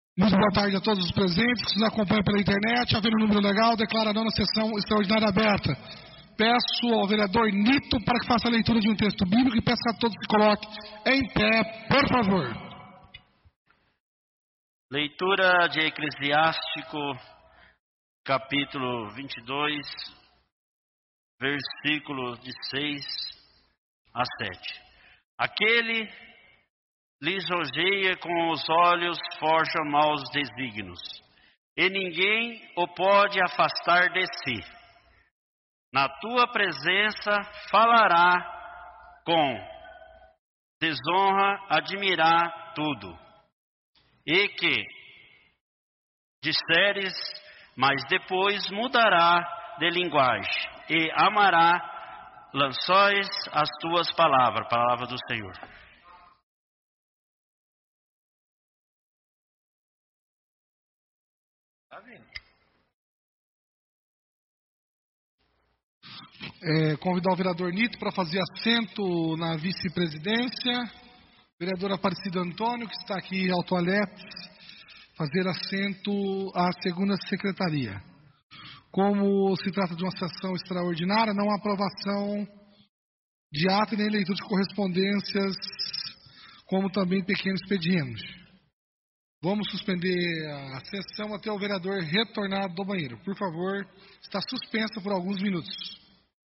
Muito boa tarde a todos os presentes que nos acompanham pela internet. Havendo um número legal, declaro a nona sessão extraordinária aberta. Peço ao vereador Nito para que faça a leitura de um texto bíblico e peço a todos que coloquem em pé, por favor. Leitura de Eclesiástico, capítulo 22, versículos de 6 a 7. Aquele lisonjeia com os olhos, forja maus desígnios, e ninguém o pode afastar de si. Na tua presença falará com desonra, admirar tudo. E que disseres, mas depois mudará de linguagem, e amará lençóis as tuas palavras, palavra do Senhor. Convidar o vereador Nito para fazer assento na vice-presidência. Vereador Aparecido Antônio, que está aqui ao toalete, fazer assento à segunda secretaria. Como se trata de uma sessão extraordinária, não há aprovação de ato nem leitura de correspondências, como também pequenos expedientes. Vamos suspender a sessão até o vereador retornar do banheiro. Por favor, está suspensa por alguns minutos.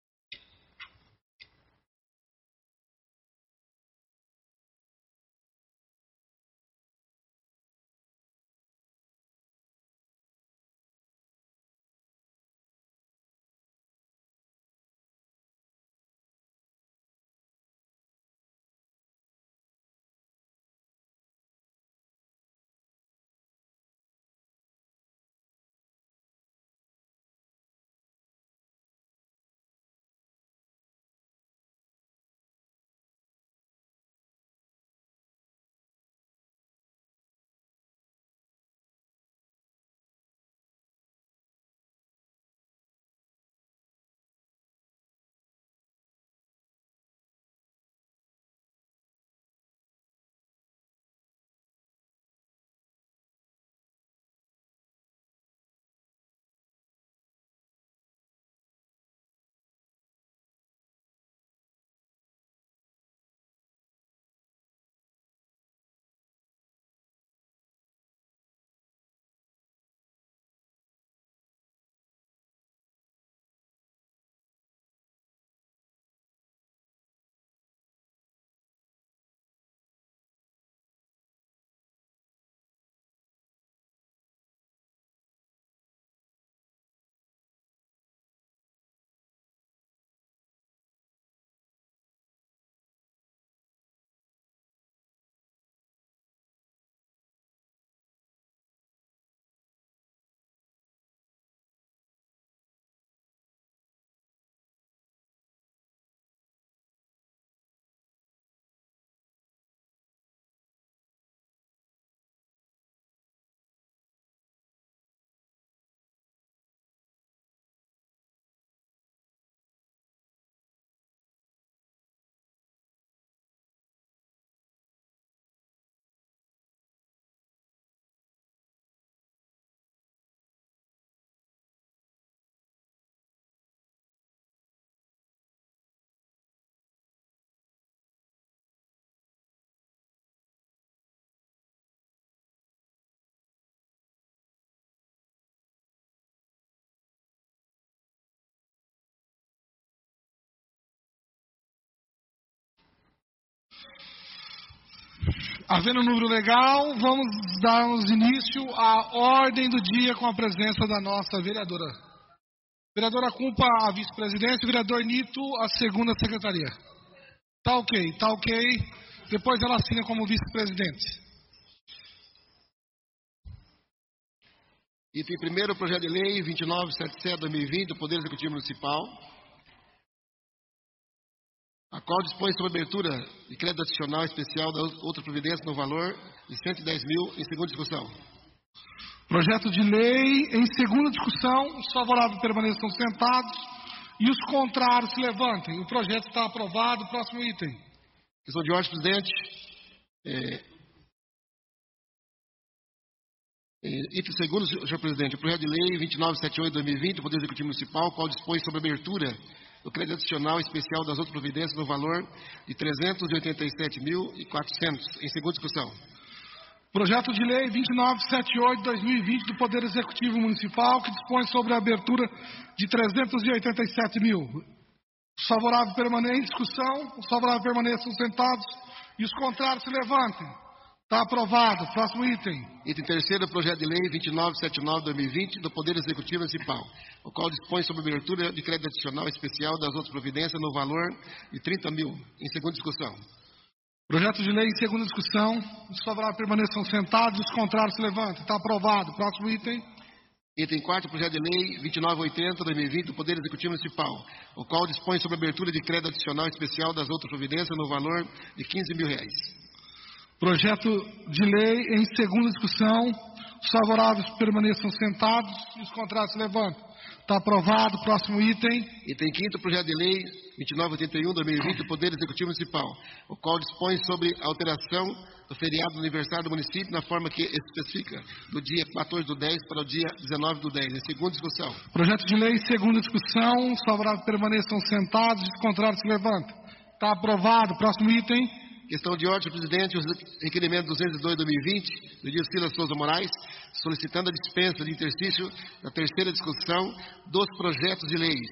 Havendo um número legal, vamos darmos início à ordem do dia com a presença da nossa vereadora. Vereadora Cumpa, a vice-presidência, vereador Nito, a segunda secretaria. Tá ok. Depois ela assina como vice-presidente. Item primeiro, projeto de lei 2977/2020 do Poder Executivo Municipal, a qual dispõe sobre a abertura de crédito adicional especial da outra providência no valor de 110 mil em segunda discussão. Projeto de lei em segunda discussão. Os favoráveis permaneçam sentados e os contrários se levantem. O projeto está aprovado. Próximo item. Questão de ordem, presidente. Item segundo, senhor presidente, o projeto de lei 2978/2020 do Poder Executivo Municipal, qual dispõe sobre a abertura do crédito adicional especial das outras providências no valor de 387.400. Em segunda discussão. Projeto de lei 2978/2020 do Poder Executivo Municipal, que dispõe sobre a abertura de 387 mil. Os favoráveis permaneçam em discussão, os favoráveis permaneçam sentados e os contrários se levantem. Está aprovado. Próximo item. Item terceiro, projeto de lei 2979/2020 do Poder Executivo Municipal, o qual dispõe sobre a abertura de crédito adicional especial das outras providências no valor de 30 mil. Em segunda discussão. Projeto de lei em segunda discussão. Os favoráveis permaneçam sentados e os contrários se levantem. Está aprovado. Próximo item. Item quarto, projeto de lei 2980/2020 do Poder Executivo Municipal, o qual dispõe sobre a abertura de crédito adicional especial das outras providências no valor de 15 mil reais. Projeto de lei em segunda discussão. Os favoráveis permaneçam sentados e os contrários se levantem. Está aprovado. Próximo item. Item quinto, projeto de lei 2981/2020 do Poder Executivo Municipal, o qual dispõe sobre a alteração do feriado do aniversário do município na forma que especifica do dia 14/10 para o dia 19/10. Em segunda discussão. Projeto de lei em segunda discussão. Os favoráveis permaneçam sentados e os contrários se levantem. Está aprovado. Próximo item. Questão de ordem, senhor presidente, os requerimentos 202/2020 do Edil Silas Souza Moraes, solicitando a dispensa de interstício da terceira discussão dos projetos de leis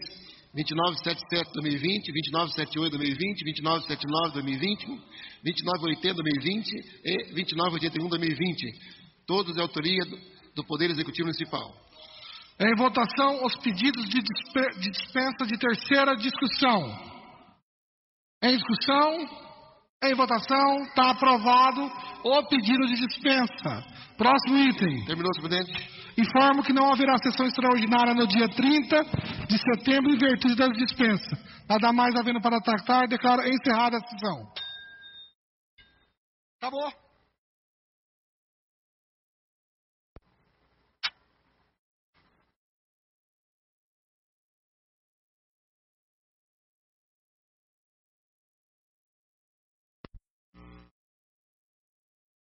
2977/2020, 2978/2020, 2979/2020, 2980/2020 e 2981/2020, todos de autoria do Poder Executivo Municipal. Em votação, os pedidos de dispensa de terceira discussão. Em discussão. Em votação, está aprovado o pedido de dispensa. Próximo item. Terminou, senhor presidente. Informo que não haverá sessão extraordinária no dia 30 de setembro em virtude das dispensas. Nada mais havendo para tratar, declaro encerrada a sessão. Acabou.